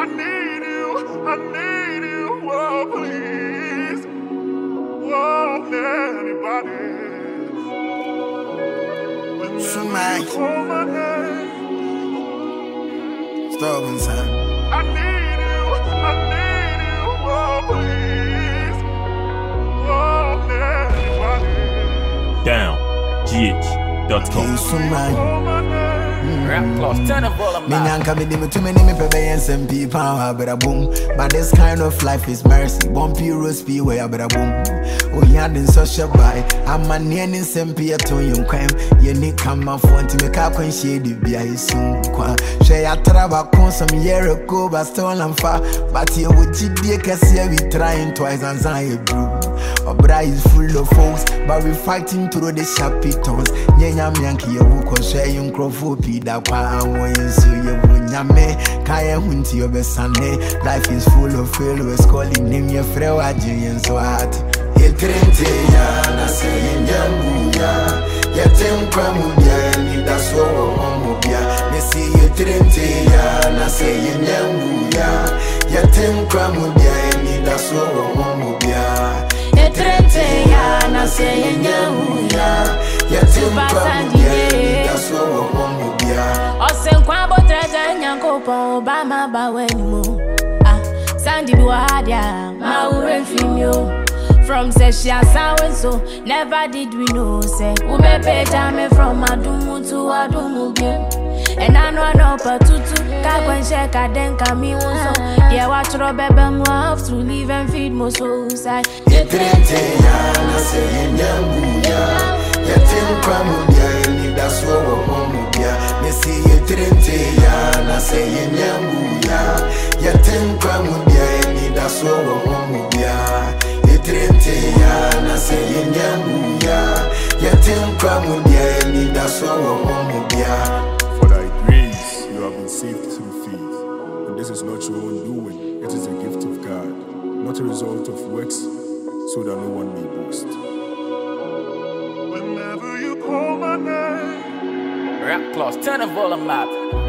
need you, oh please. Won't anybody. Somebody. Call my name. Stubborn son. I need you, oh please. Won't anybody. Down. GH.com. Somebody. Call my name. Rap plus, turn the volume Me up. nanka me di me too many me pebe and some people better boom. But this kind of life is mercy. Bumpy roast be where better boom. Oh yeah, then social buy. I'm a near in some pia to young crime. You need come my phone to make up when shady be I soon. Share ya traba con some year ago, but still I'm far. But you would GD Cassia we trying twice and say blue. Our bride is full of folks, but we fighting through the sharp pitons. Nyanya Yankee, you will share your crofo. That I'm waiting, so you wouldn't Kaya Hunti of a Sunday. Life is full of failures, calling name your friend, Adrian so hard. Yetrente ya, na saying Yamuya, Yatem Kramudia, and that's all Homobia. They see Yetrente ya, na saying Yamuya, Yatem Kramudia, and that's all Homobia. Yetrente ya, na saying Yamuya, Yatem Kramudia, and that's all Homobia. Osen kwabo treja nyankopo Obama bawenimo. Sandy Buadia, ma urefimio. From Sessia Sour so never did we know say Ube me from Adumu to Adumu game. And I know but tutu Kakwen sheka denka mi unso. Yeah, watch Robebe mo have to live and feed mo suicide. Yetrente ya, na saying Yamuya, Yatem Kramudia, and that's all Homobia. See you trente ya, na saying Yamuya, Yatem Kramudia, and that's all Homobia. Yetrente ya, na saying Yamuya, Yatem Kramudia, and that's all Homobia. For thy grace you have been saved through faith, and this is not your own doing, it is a gift of God, not a result of works, so that no one may boast. Whenever you call my name, Rap plus, turn the volume up.